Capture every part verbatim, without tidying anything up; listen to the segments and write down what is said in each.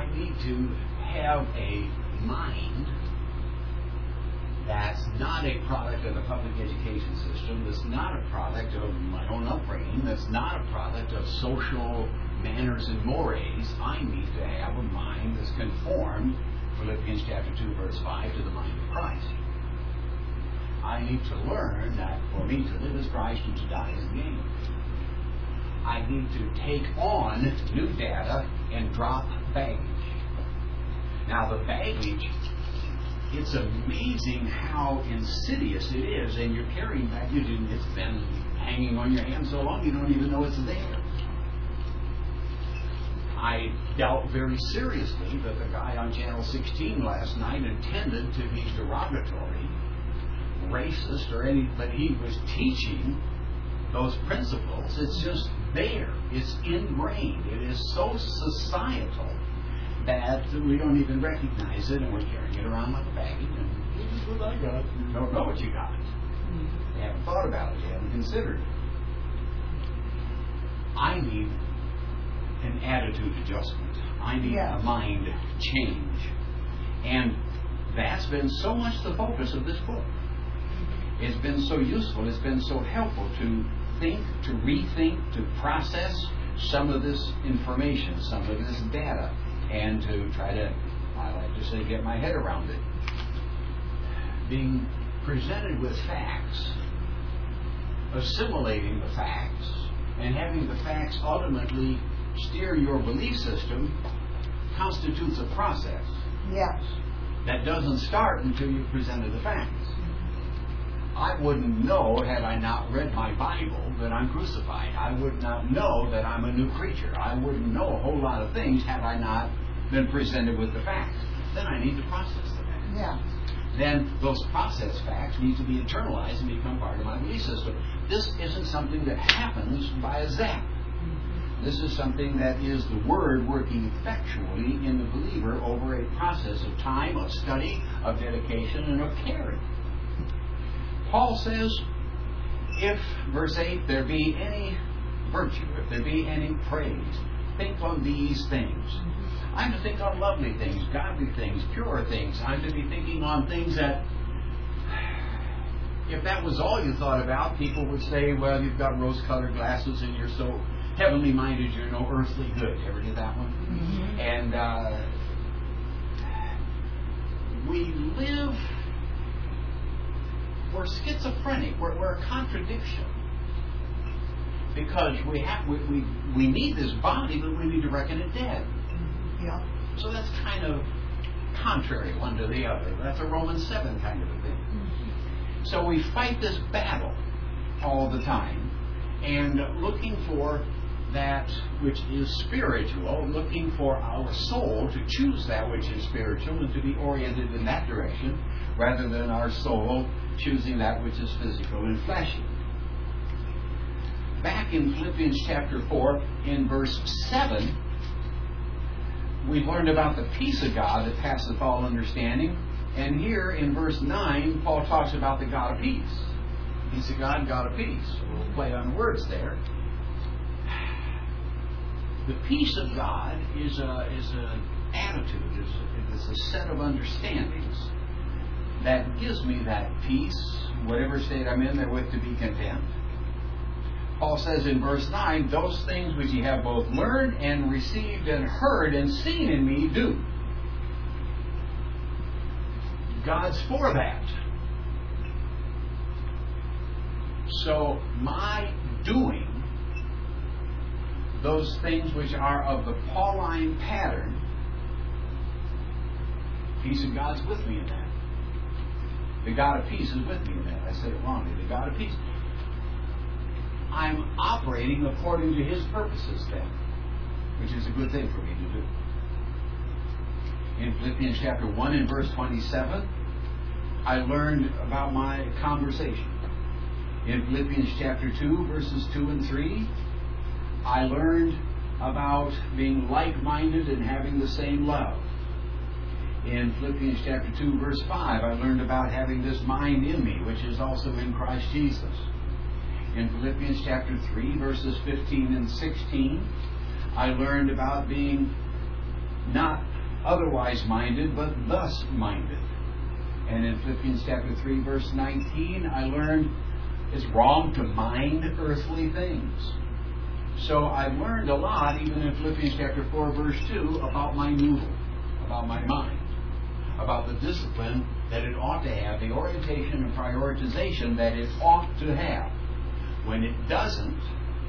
need to have a mind that's not a product of the public education system, that's not a product of my own upbringing, that's not a product of social manners and mores. I need to have a mind that's conformed, Philippians chapter two, verse five, to the mind of Christ. I need to learn that for me to live as Christ and to die as gain. I need to take on new data and drop baggage. Now the baggage, it's amazing how insidious it is, and you're carrying baggage and it's been hanging on your hand so long you don't even know it's there. I doubt very seriously that the guy on Channel sixteen last night intended to be derogatory, racist, or any, but he was teaching those principles. It's just there. It's ingrained. It is so societal that we don't even recognize it, and we're carrying it around like a baggage. And this is what I got. You don't know what you got. You haven't thought about it. You haven't considered it. I need an attitude adjustment. I need yes. a mind change. And that's been so much the focus of this book. It's been so useful. It's been so helpful to think, to rethink, to process some of this information, some of this data, and to try to, I like to say, get my head around it. Being presented with facts, assimilating the facts, and having the facts ultimately steer your belief system constitutes a process. Yes. That doesn't start until you've presented the facts. I wouldn't know, had I not read my Bible, that I'm crucified. I would not know that I'm a new creature. I wouldn't know a whole lot of things had I not been presented with the facts. Then I need to process the facts. Yeah. Then those processed facts need to be internalized and become part of my belief system. This isn't something that happens by a zap. This is something that is the Word working effectually in the believer over a process of time, of study, of dedication, and of caring. Paul says, if, verse eight, there be any virtue, if there be any praise, think on these things. I'm to think on lovely things, godly things, pure things. I'm to be thinking on things that, if that was all you thought about, people would say, well, you've got rose-colored glasses and you're so heavenly minded, you're no earthly good. Ever did that one? Mm-hmm. And uh, we live, we're schizophrenic, we're, we're a contradiction. Because we have we, we we need this body, but we need to reckon it dead. Yeah. So that's kind of contrary one to the other. That's a Romans seven kind of a thing. Mm-hmm. So we fight this battle all the time, and looking for that which is spiritual, looking for our soul to choose that which is spiritual and to be oriented in that direction, rather than our soul choosing that which is physical and fleshy. Back in Philippians chapter four, in verse seven, we learned about the peace of God that passeth all understanding. And here in verse nine, Paul talks about the God of peace. Peace of God, God of peace. We'll play on words there. The peace of God is a is an attitude, is a, is a set of understandings that gives me that peace, whatever state I'm in therewith, to be content. Paul says in verse nine, those things which ye have both learned and received and heard and seen in me, do. God's for that. So my doing those things which are of the Pauline pattern, peace of God's with me in that. The God of peace is with me in that. I said it wrongly. The God of peace. I'm operating according to His purposes then, which is a good thing for me to do. In Philippians chapter one and verse twenty-seven, I learned about my conversation. In Philippians chapter two, verses two and three, I learned about being like-minded and having the same love. In Philippians chapter two, verse five, I learned about having this mind in me, which is also in Christ Jesus. In Philippians chapter three, verses fifteen and sixteen, I learned about being not otherwise minded, but thus minded. And in Philippians chapter three, verse nineteen, I learned it's wrong to mind earthly things. So I've learned a lot, even in Philippians chapter four, verse two, about my noodle, about my mind, about the discipline that it ought to have, the orientation and prioritization that it ought to have. When it doesn't,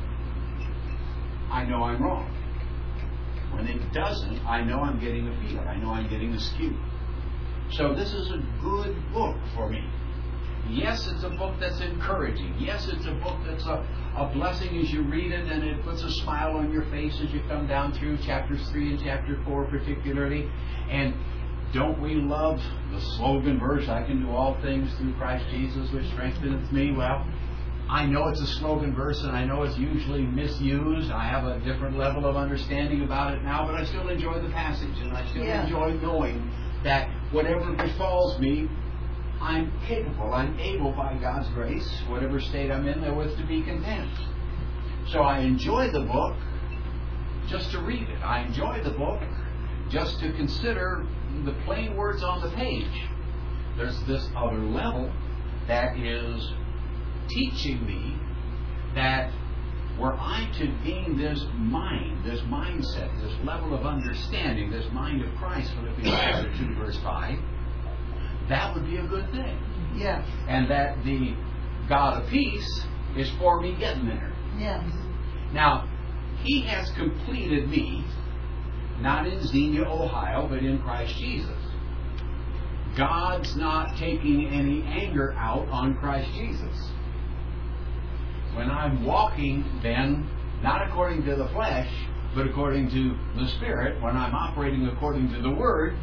I know I'm wrong. When it doesn't, I know I'm getting afield. I know I'm getting askew. So this is a good book for me. Yes, it's a book that's encouraging. Yes, it's a book that's a, a blessing as you read it, and it puts a smile on your face as you come down through chapters three and chapter four particularly. And don't we love the slogan verse, I can do all things through Christ Jesus, which strengtheneth me? Well, I know it's a slogan verse, and I know it's usually misused. I have a different level of understanding about it now, but I still enjoy the passage, and I still yeah. enjoy knowing that whatever befalls me, I'm capable, I'm able by God's grace, whatever state I'm in, therewith to be content. So I enjoy the book just to read it. I enjoy the book just to consider the plain words on the page. There's this other level that is teaching me that were I to gain this mind, this mindset, this level of understanding, this mind of Christ, Philippians chapter two, verse five, that would be a good thing. Yes. And that the God of peace is for me getting there. Yes. Now, He has completed me, not in Xenia, Ohio, but in Christ Jesus. God's not taking any anger out on Christ Jesus. When I'm walking, then, not according to the flesh, but according to the Spirit, when I'm operating according to the Word,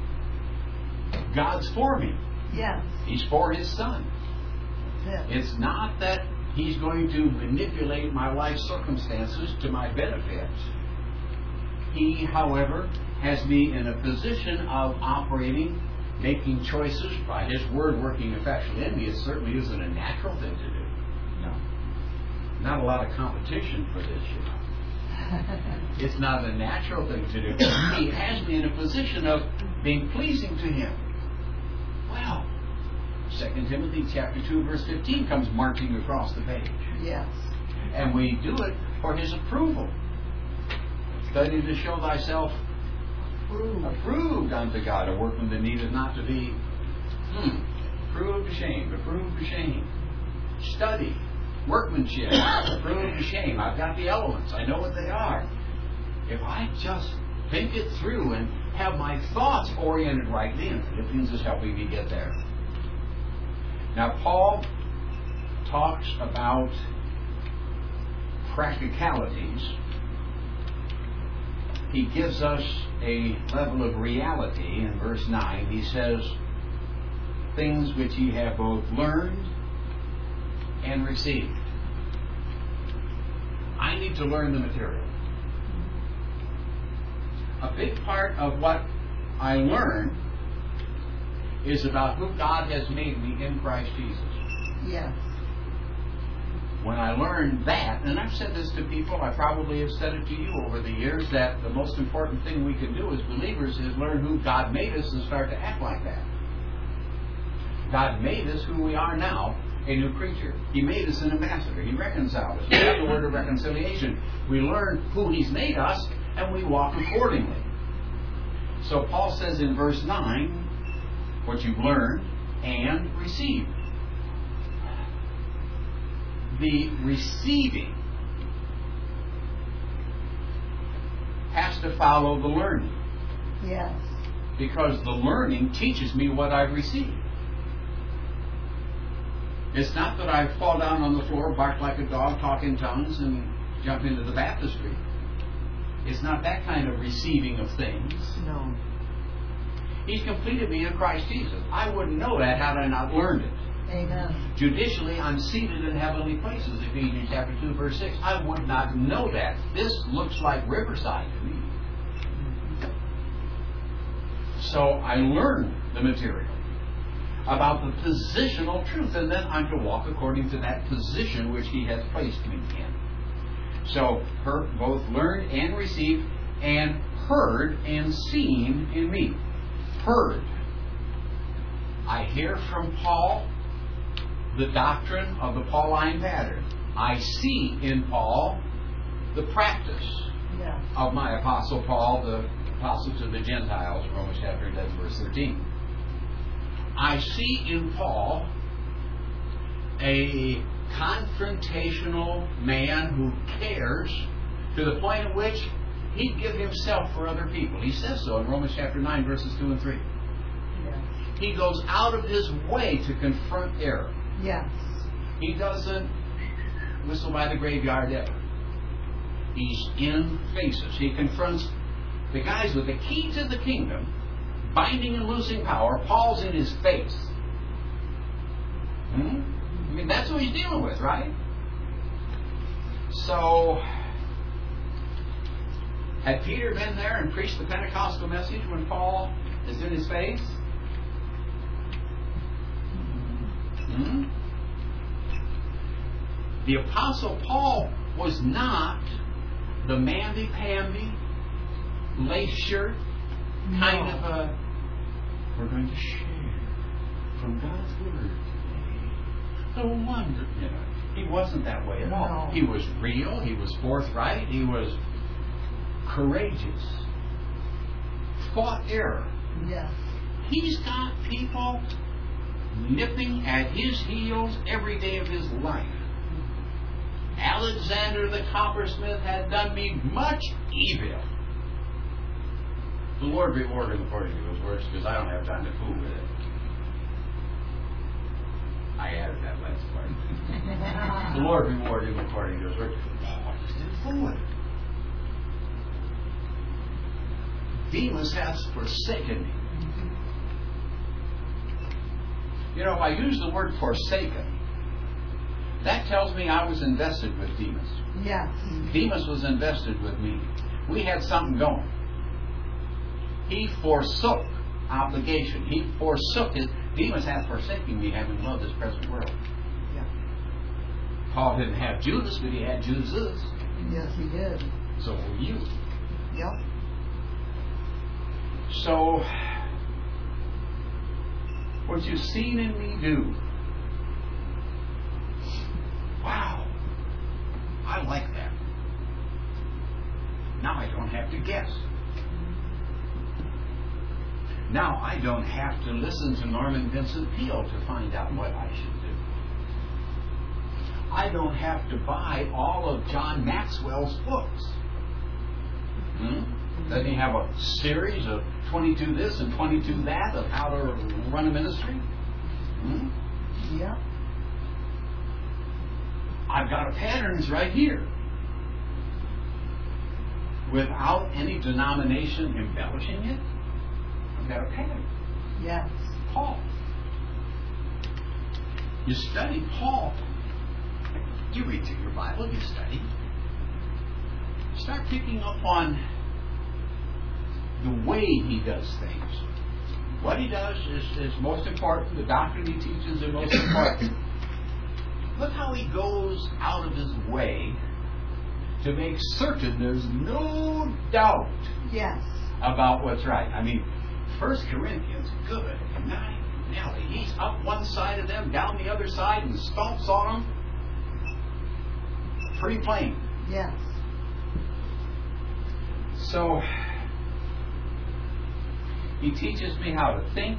God's for me. Yes. He's for His Son. That's it. It's not that He's going to manipulate my life circumstances to my benefit. He, however, has me in a position of operating, making choices by His Word working effectually in me. It certainly isn't a natural thing to do. No. Not a lot of competition for this, you know. It's not a natural thing to do. He has me in a position of being pleasing to Him. Well, Second Timothy chapter two, verse fifteen comes marching across the page. Yes. And we do it for His approval. Study to show thyself approved, approved unto God, a workman that needeth not to be hmm, approved to shame, approved to shame. Study, workmanship, approved to shame. I've got the elements. I know what they are. If I just think it through and have my thoughts oriented rightly, and Philippians is helping me get there. Now, Paul talks about practicalities. He gives us a level of reality in verse nine. He says, things which ye have both learned and received. I need to learn the material. A big part of what I learn is about who God has made me in Christ Jesus. Yes. When I learn that, and I've said this to people, I probably have said it to you over the years, that the most important thing we can do as believers is learn who God made us and start to act like that. God made us who we are now, a new creature. He made us an ambassador. He reconciled us. We have the word of reconciliation. We learn who He's made us, and we walk accordingly. So Paul says in verse nine, what you've learned and received. The receiving has to follow the learning. Yes. Because the learning teaches me what I've received. It's not that I fall down on the floor, bark like a dog, talk in tongues, and jump into the baptistry. It's not that kind of receiving of things. No. He's completed me in Christ Jesus. I wouldn't know that had I not learned it. Amen. Judicially, I'm seated in heavenly places, Ephesians chapter two, verse six. I would not know that. This looks like Riverside to me. So I learn the material about the positional truth, and then I'm to walk according to that position which He has placed me in. So, her, both learned and received, and heard and seen in me. Heard. I hear from Paul the doctrine of the Pauline pattern. I see in Paul the practice Yes. of my Apostle Paul, the Apostle to the Gentiles, Romans chapter eleven, verse thirteen. I see in Paul a confrontational man who cares to the point at which he'd give himself for other people. He says so in Romans chapter nine, verses two and three. Yes. He goes out of his way to confront error. Yes. He doesn't whistle by the graveyard ever. He's in faces. He confronts the guys with the key to the kingdom, binding and loosing power. Paul's in his face. Hmm? I mean, that's who he's dealing with, right? So, had Peter been there and preached the Pentecostal message when Paul is in his face? Hmm? The Apostle Paul was not the mamby-pamby, lace shirt, kind No. of a, we're going to share from God's Word. No wonder. You know, he wasn't that way at all. No. He was real. He was forthright. He was courageous. Fought error. Yes. He's got people nipping at his heels every day of his life. Alexander the coppersmith had done me much evil. The Lord reward him according to his works, because I don't have time to fool with it. I added that last part. The Lord reward him according to his works. Paul just didn't fool with it. Demas has forsaken me. You know, if I use the word forsaken, that tells me I was invested with Demas. Yes. Demas was invested with me. We had something going. He forsook obligation. He forsook his... Demas hath forsaken me, having loved this present world. Yeah. Paul didn't have Judas, but he had Judas. Yes, he did. So will you. Yep. So, what you've seen in me do, wow, I like that. Now I don't have to guess. Now I don't have to listen to Norman Vincent Peale to find out what I should do. I don't have to buy all of John Maxwell's books. Hmm? Doesn't he have a series of twenty-two this and twenty-two that of how to run a ministry? Hmm? Yep. I've got patterns right here. Without any denomination embellishing it, I've got a pattern. Yes. Paul. You study Paul. You read through your Bible, you study. Start picking up on the way he does things. What he does is, is most important. The doctrine he teaches is most important. Look how he goes out of his way to make certain there's no doubt Yes. about what's right. I mean, First Corinthians, good night, Nelly. He's up one side of them, down the other side, and stomps on them. Pretty plain. Yes. So, he teaches me how to think.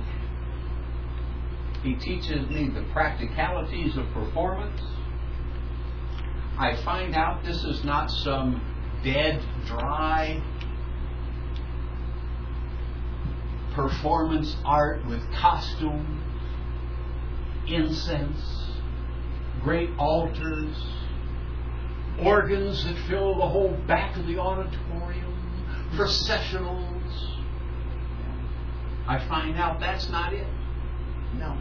He teaches me the practicalities of performance. I find out this is not some dead, dry performance art with costume, incense, great altars, organs that fill the whole back of the auditorium, processionals. I find out that's not it. No.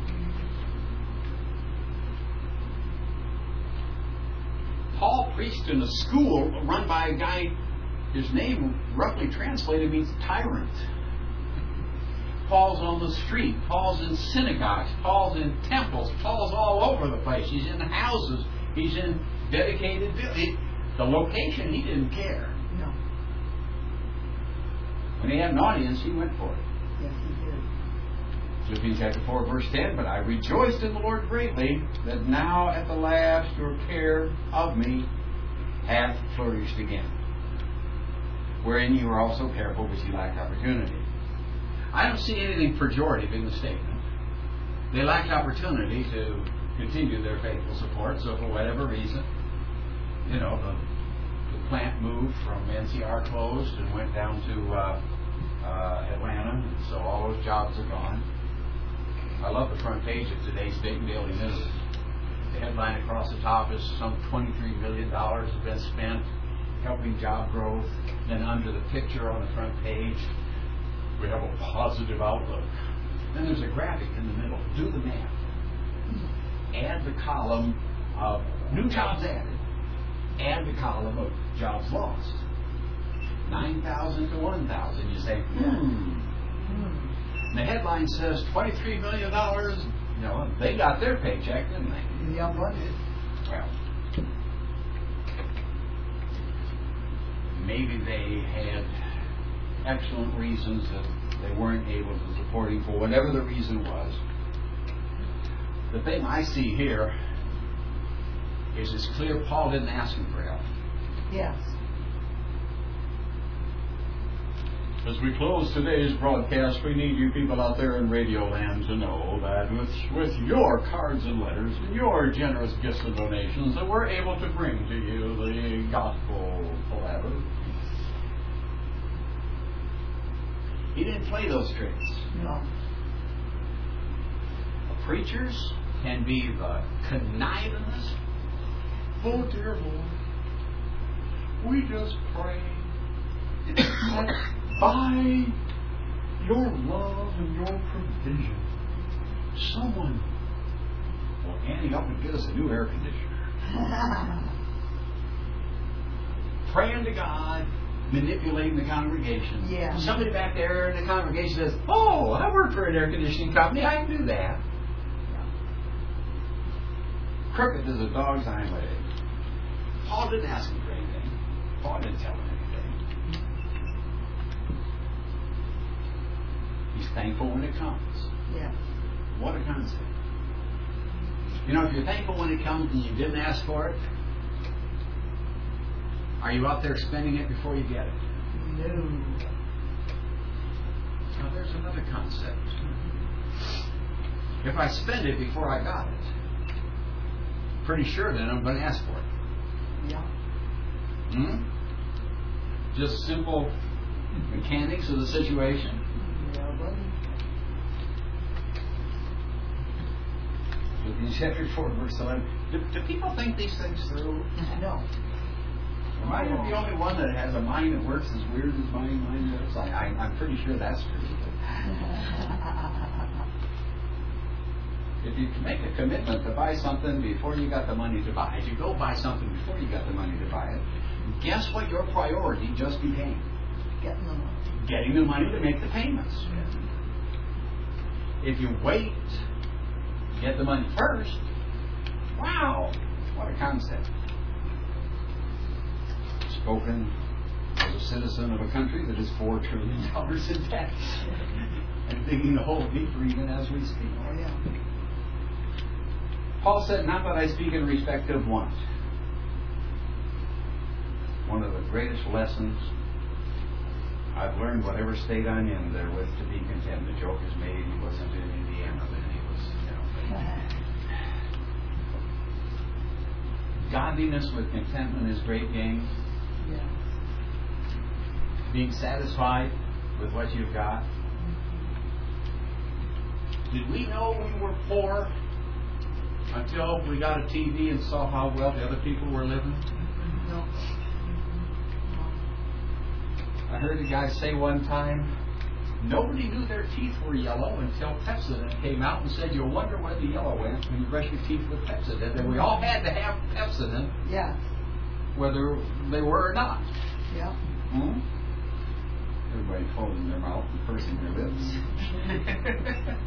Paul preached in a school run by a guy, his name roughly translated means tyrant. Paul's on the street. Paul's in synagogues. Paul's in temples. Paul's all over the place. He's in houses. He's in dedicated buildings. The location, he didn't care. No. When he had an audience, he went for it. Yes, he did. Philippians chapter four, verse ten, but I rejoiced in the Lord greatly, that now at the last your care of me hath flourished again, wherein you are also careful, but you lacked opportunity. I don't see anything pejorative in the statement. They lacked opportunity to continue their faithful support, so for whatever reason, you know, the, the plant moved from N C R closed and went down to uh, uh, Atlanta, and so all those jobs are gone. I love the front page of today's Dayton Daily News. The headline across the top is some twenty-three million dollars has been spent helping job growth. Then under the picture on the front page, we have a positive outlook. Then there's a graphic in the middle. Do the math. Add the column of new jobs added. Add the column of jobs lost. nine thousand to one thousand. You say, hmm. The headline says twenty-three million dollars. You know, they got their paycheck, didn't they? Yeah, budget. Well, maybe they had excellent reasons that they weren't able to support him for whatever the reason was. The thing I see here is it's clear Paul didn't ask him for help. Yes. As we close today's broadcast, we need you people out there in Radio Land to know that with, with your cards and letters and your generous gifts and donations that we're able to bring to you the gospel forever. He didn't play those tricks. No. Preachers can be the connivingest. Oh dear Lord, we just pray that by your love and your provision, someone will ante up and get us a new air conditioner. Praying to God, manipulating the congregation. Yeah. Somebody back there in the congregation says, "Oh, I work for an air conditioning company. I can do that." Crooked as a dog's hind leg. Paul didn't ask him for anything. Paul didn't tell him anything. He's thankful when it comes. Yes. What a concept. You know, if you're thankful when it comes and you didn't ask for it, are you out there spending it before you get it? No. Now, there's another concept. If I spend it before I got it, pretty sure then I'm going to ask for it. Yeah. Hmm? Just simple mechanics of the situation. Yeah, buddy. Philippians chapter four, verse eleven. Do, do people think these things through? No. Am I the only one that has a mind that works as weird as my mind does? I, I, I'm pretty sure that's true. If you make a commitment to buy something before you got the money to buy it, you go buy something before you got the money to buy it, guess what your priority just became? Getting the money. Getting the money to make the payments. If you wait, get the money first, wow, what a concept. Spoken as a citizen of a country that is four trillion dollars in debt. And digging the hole deeper even as we speak. Oh, yeah. Paul said, not that I speak in respect of want. One of the greatest lessons I've learned, whatever state I'm in, therewith to be content. The joke is made. He wasn't in Indiana then. He was, you know. Godliness with contentment is great gain. Yeah. Being satisfied with what you've got. Did we know we were poor until we got a T V and saw how well the other people were living? No. I heard a guy say one time, nobody knew their teeth were yellow until Pepsodent came out and said, you'll wonder where the yellow went when you brush your teeth with Pepsodent. And we all had to have Pepsodent, Yes. whether they were or not. Yeah. Hmm? Everybody closing their mouth and pursing their lips.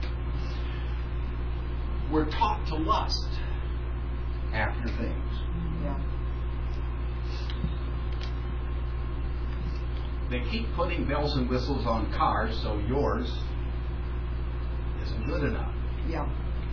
We're taught to lust after things. Yeah. They keep putting bells and whistles on cars, so yours isn't good enough. Yeah.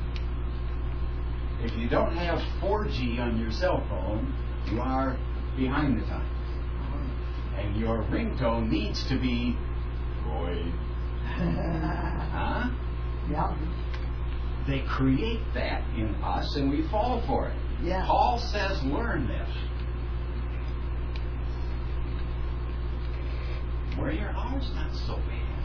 If you don't have four G on your cell phone, you are behind the times. And your ringtone needs to be, boy, huh? Yeah. They create that in us, and we fall for it. Yeah. Paul says, learn this. Where your hour's not so bad.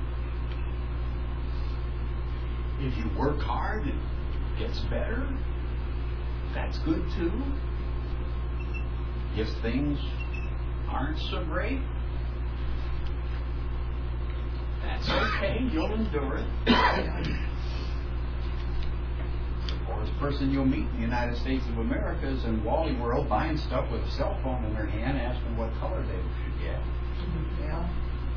If you work hard and it gets better, that's good too. If things aren't so great, that's okay, you'll endure it. The poorest person you'll meet in the United States of America is in Wally World buying stuff with a cell phone in their hand, asking what color they should get. Yeah.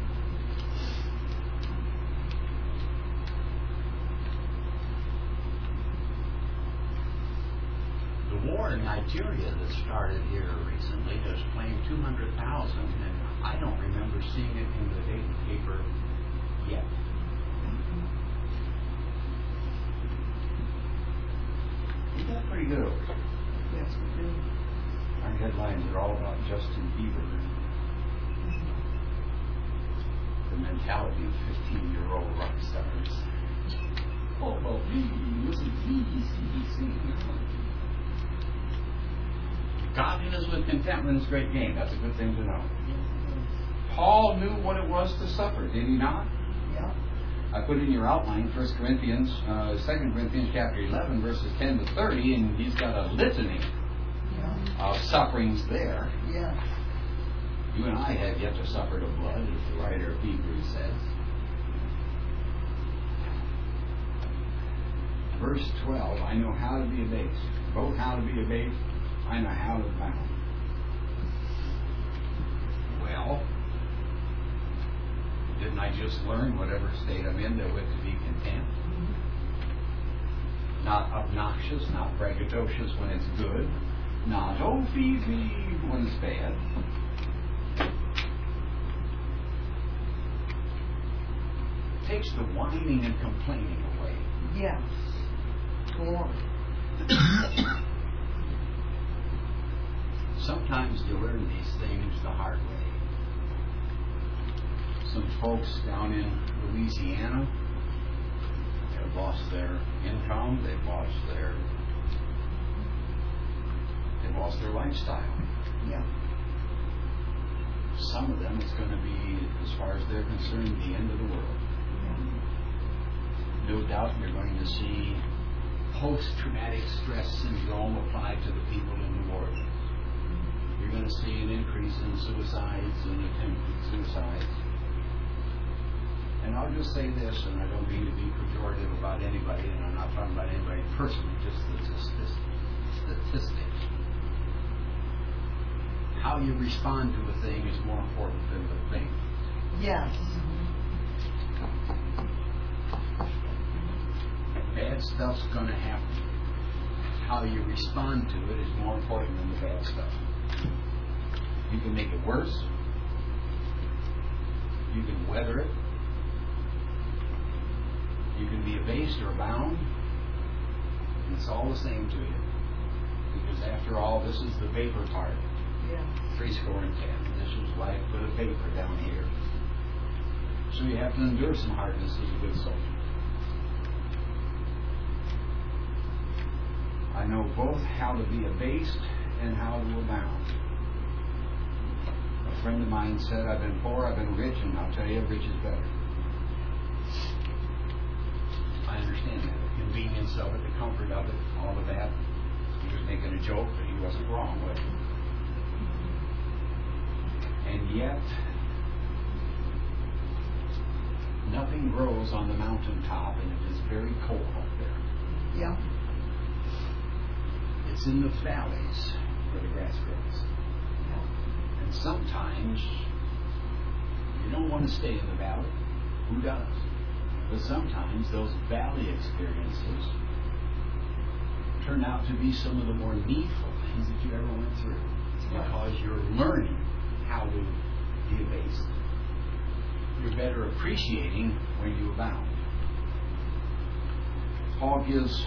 The war in Nigeria that started here recently has claimed two hundred thousand, and I don't remember seeing it in the daily paper yet. We got pretty good over here. Yes, we do. Our headlines are all about Justin Bieber. The mentality of fifteen-year-old rock stars. Oh, well, listen, please, see. Godliness with contentment is a great game. That's a good thing to know. Paul knew what it was to suffer, did he not? Yeah. I put in your outline First Corinthians, uh, Second Corinthians chapter eleven, verses ten to thirty, and he's got a litany Yeah. of sufferings there. Yes. You and I have yet to suffer the blood, as the writer of Hebrews says. Verse twelve, I know how to be abased. Both how to be abased, I know how to abound. Well, didn't I just learn whatever state I'm in, that with to be content? Not obnoxious, not braggadocious when it's good. Not, oh, Phoebe, when it's bad. Takes the whining and complaining away. Yes. Go on. Sometimes you learn these things the hard way. Some folks down in Louisiana have lost their income, they've lost their they've lost their lifestyle. Yeah. Some of them it's going to be, as far as they're concerned, the end of the world. No doubt you're going to see post-traumatic stress syndrome applied to the people in New Orleans. You're going to see an increase in suicides and attempted suicides. And I'll just say this, and I don't mean to be pejorative about anybody, and I'm not talking about anybody personally, just the statistics. How you respond to a thing is more important than the thing. Yes. Bad stuff's going to happen. How you respond to it is more important than the bad stuff. You can make it worse. You can weather it. You can be abased or bound. And it's all the same to you. Because after all, this is the vapor part. Yeah. Three score and ten. This is life with a vapor down here. So you have to endure some hardness as a good soldier. I know both how to be abased and how to abound. A friend of mine said, I've been poor, I've been rich, and I'll tell you, rich is better. I understand that. The convenience of it, the comfort of it, all of that. He was making a joke, but he wasn't wrong with it. And yet, nothing grows on the mountaintop, and it is very cold up there. Yeah. It's in the valleys where the grass grows. Yeah. And sometimes you don't want to stay in the valley. Who does? But sometimes those valley experiences turn out to be some of the more needful things that you ever went through. Because you're learning how to be abased. you're better appreciating when you abound. Paul gives,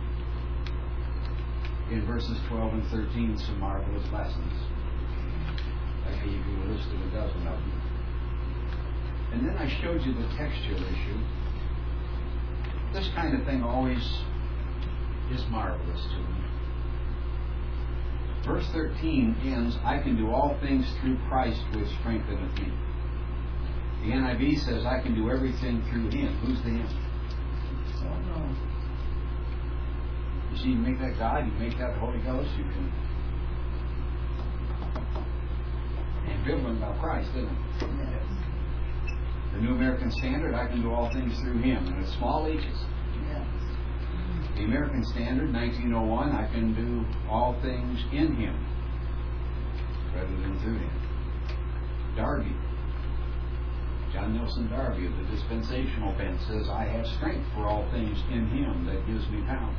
in verses twelve and thirteen, some marvelous lessons. I gave you a list of a dozen of them. And then I showed you the textual issue. This kind of thing always is marvelous to me. Verse thirteen ends, I can do all things through Christ which strengtheneth me. The N I V says, I can do everything through Him. Who's the Him? So, no. You see, you make that God, you make that Holy Ghost, you can... Ambivalent about Christ, isn't it? Yes. The New American Standard, I can do all things through Him. And it's small H's. Yes. The American Standard, nineteen oh one, I can do all things in Him rather than through Him. Darby, John Nelson Darby of the dispensational bent says, I have strength for all things in Him that gives me power.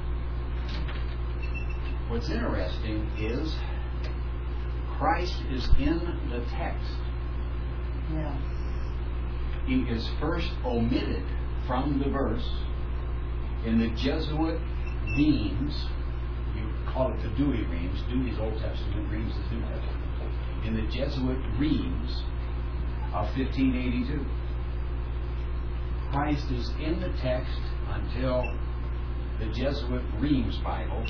What's interesting is Christ is in the text. Yes. He is first omitted from the verse in the Jesuit reams. You call it the Dewey reams. Dewey's Old Testament, reams is New Testament. In the Jesuit reams of fifteen eighty-two. Christ is in the text until the Jesuit Reams Bible.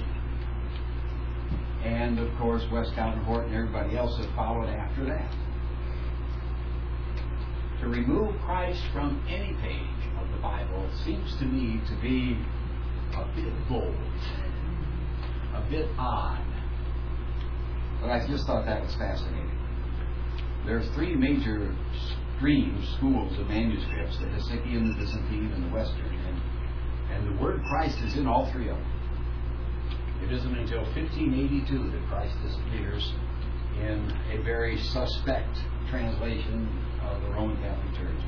And, of course, Westcott and Horton and everybody else have followed after that. To remove Christ from any page of the Bible seems to me to be a bit bold, a bit odd. But I just thought that was fascinating. There's three major streams, schools of manuscripts, the Hesychian, the Byzantine, and the Western. And, and the word Christ is in all three of them. It isn't until fifteen eighty-two that Christ disappears in a very suspect translation of the Roman Catholic Church.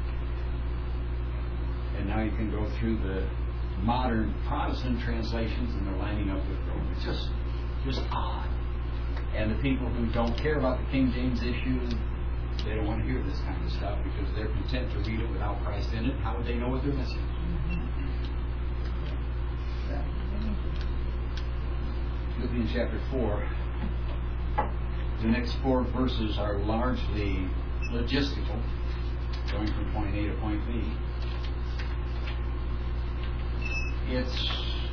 And now you can go through the modern Protestant translations and they're lining up with Rome. It's just, just odd. And the people who don't care about the King James issue, they don't want to hear this kind of stuff because they're content to read it without Christ in it. How would they know what they're missing? Philippians chapter four. The next four verses are largely logistical, going from point A to point B. It's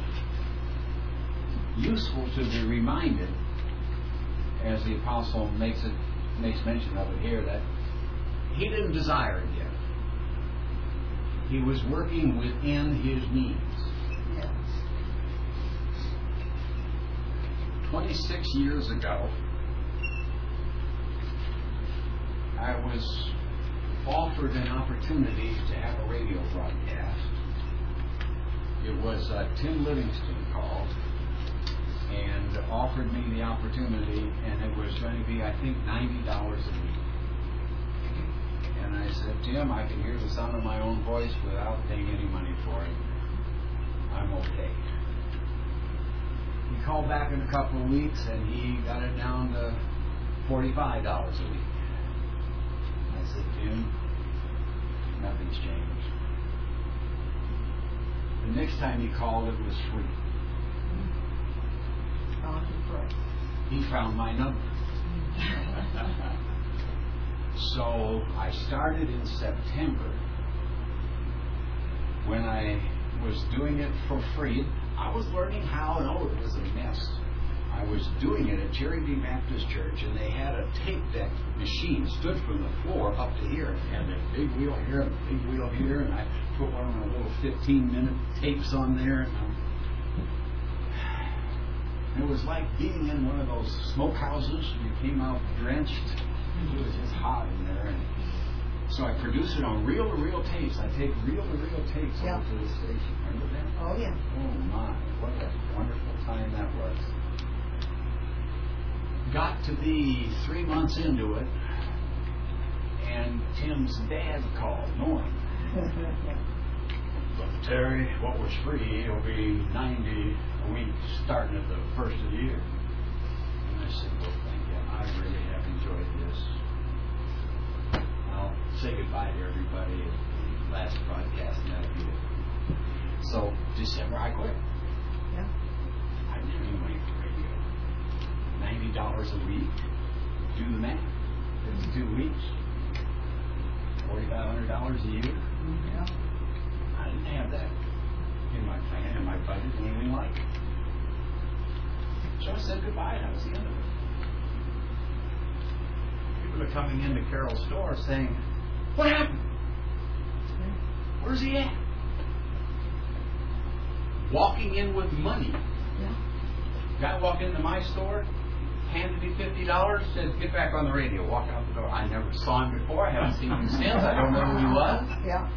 useful to be reminded, as the apostle makes it makes mention of it here, that he didn't desire it yet. He was working within his means. Yes. twenty-six years ago, I was offered an opportunity to have a radio broadcast. It was uh, Tim Livingston called and offered me the opportunity, and it was going to be, I think, ninety dollars a week. And I said, Tim, I can hear the sound of my own voice without paying any money for it. I'm okay. He called back in a couple of weeks, and he got it down to forty-five dollars a week. I said, Tim, nothing's changed. The next time he called, it was free. He found my number. So I started in September. When I was doing it for free, I was learning how, and oh, it was a mess. I was doing it at Cherry View Baptist Church, and they had a tape deck machine, stood from the floor up to here, and a big wheel here and a big wheel here, and I put one of my little fifteen-minute tapes on there, and I'm It was like being in one of those smokehouses. You came out drenched. It was just hot in there. And so I produce it on reel-to-reel tapes. I take reel-to-reel tapes yeah. over to the station. Remember that? Oh, yeah. Oh, my. What a wonderful time that was. Got to be three months into it, and Tim's dad called, Norm. Brother Terry, what was free will be ninety a week starting at the first of the year. And I said, well, thank you. I really have enjoyed this. I'll say goodbye to everybody. December, I quit. Yeah. I didn't have any money for radio. Ninety dollars a week. Do the math. Fifty-two weeks. Forty-five hundred dollars a year. Yeah. I didn't have that in my plan, in my budget, anything like it. So I said goodbye, and that was the end of it. People are coming into Carol's store saying, "What happened? Where's he at?" Walking in with money. Yeah. Guy walked into my store, handed me fifty dollars, said, "Get back on the radio." Walk out the door. I never saw him before. I haven't seen him since. I don't know who he was. Yeah.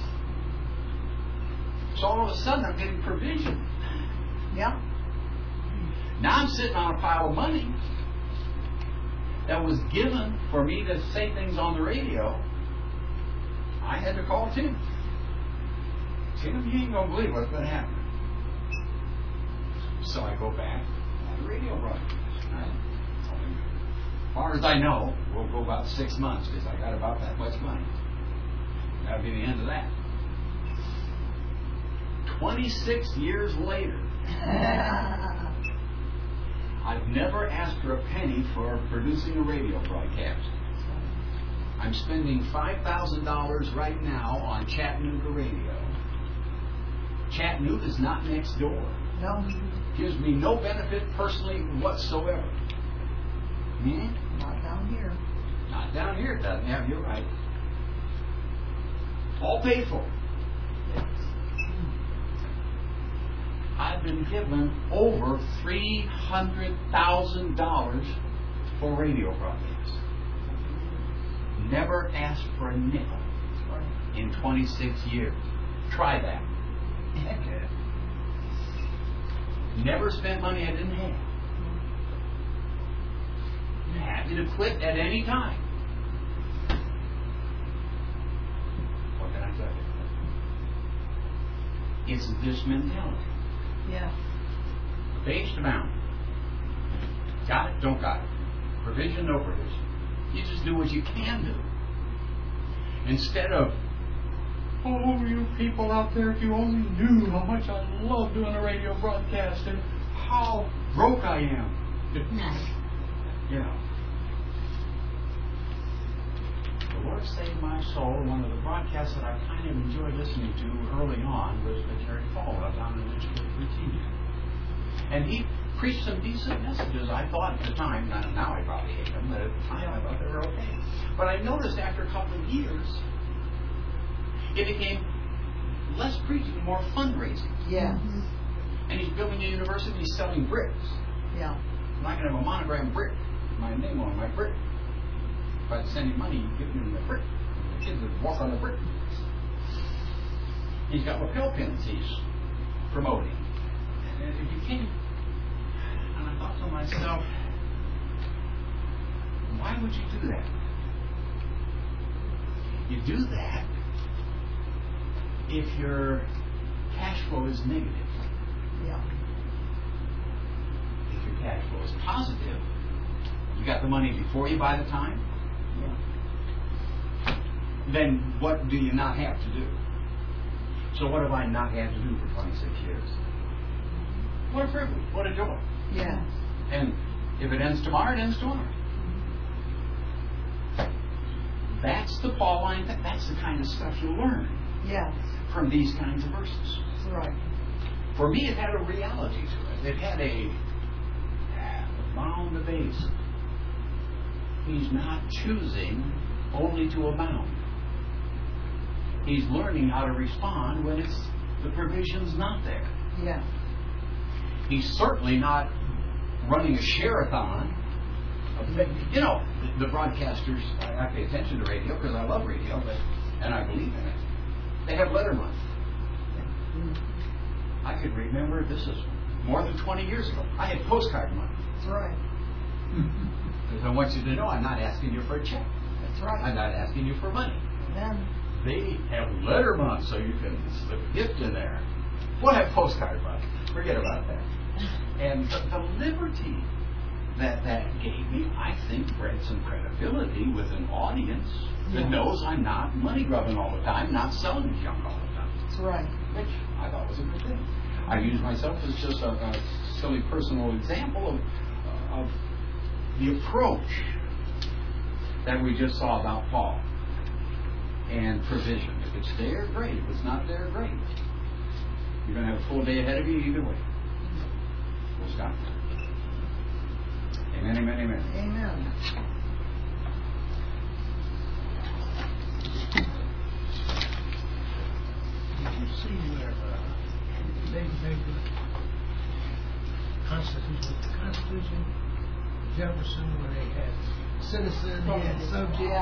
So all of a sudden, I'm getting provision. Yeah. Now I'm sitting on a pile of money that was given for me to say things on the radio. I had to call Tim. Tim, you ain't going to believe what's going to happen. So I go back on the radio broadcast. Right? As far as I know, we'll go about six months because I got about that much money. That'll be the end of that. twenty-six years later, I've never asked for a penny for producing a radio broadcast. I'm spending five thousand dollars right now on Chattanooga radio. Chattanooga is not next door. No. Gives me no benefit personally whatsoever. Hmm? Not down here. Not down here, it doesn't have. You're right. All paid for. I've been given over three hundred thousand dollars for radio broadcasts. Never asked for a nickel in twenty-six years. Try that. Never spent money I didn't have. Happy to quit at any time. What can I tell you? It's this mentality. Yeah. Based amount. Got it? Don't got it. Provision, no provision. You just do what you can do. Instead of, "Oh, you people out there, if you only knew how much I love doing a radio broadcast and how broke I am." You know. The Lord saved my soul. One of the broadcasts that I kind of enjoyed listening to early on was the Jerry Falwell down in Litchfield, Virginia. And he preached some decent messages, I thought at the time. Now, now I probably hate them, but at the time I thought they were okay. But I noticed after a couple of years, it became less preaching, more fundraising. Yeah. And he's building a university, he's selling bricks. Yeah. I'm not going to have a monogram brick with my name on my brick. If I'd send him money, he'd give him the brick. The kids would walk on the brick. He's got lapel pins he's promoting. And it became, and I thought to myself, why would you do that? You do that if your cash flow is negative. Yeah. If your cash flow is positive, you got the money before you buy the time, Yeah. then what do you not have to do? So what have I not had to do for twenty-six years? What a privilege. What a joy. Yeah. And if it ends tomorrow, it ends tomorrow. That's the Pauline, that's the kind of stuff you learn Yes. from these kinds of verses. That's right. For me, it had a reality to it. It had a abound of base. He's not choosing only to abound. He's learning how to respond when it's the provision's not there. Yeah. He's certainly not running a share-a-thon. You know, the broadcasters, I pay attention to radio because I love radio, but, and I believe in it. They have letter month. I could remember, this is more than twenty years ago, I had postcard month. That's right. Because I want you to know I'm not asking you for a check. That's right. I'm not asking you for money. Amen. They have letter month, so you can slip a gift in there. We'll have postcard month. Forget about that. And the, the liberty that that gave me, I think, bred some credibility with an audience that Yeah. knows I'm not money grubbing all the time, not selling junk all the time. That's right. Which I thought was a good thing. I use myself as just a, a silly personal example of, of the approach that we just saw about Paul and provision. If it's there, great. If it's not there, great. You're going to have a full day ahead of you either way. We'll stop there. Amen, amen, amen. Amen. Did you see where uh, they make the Constitution, the Constitution, Jefferson, where they had citizen, they had subject,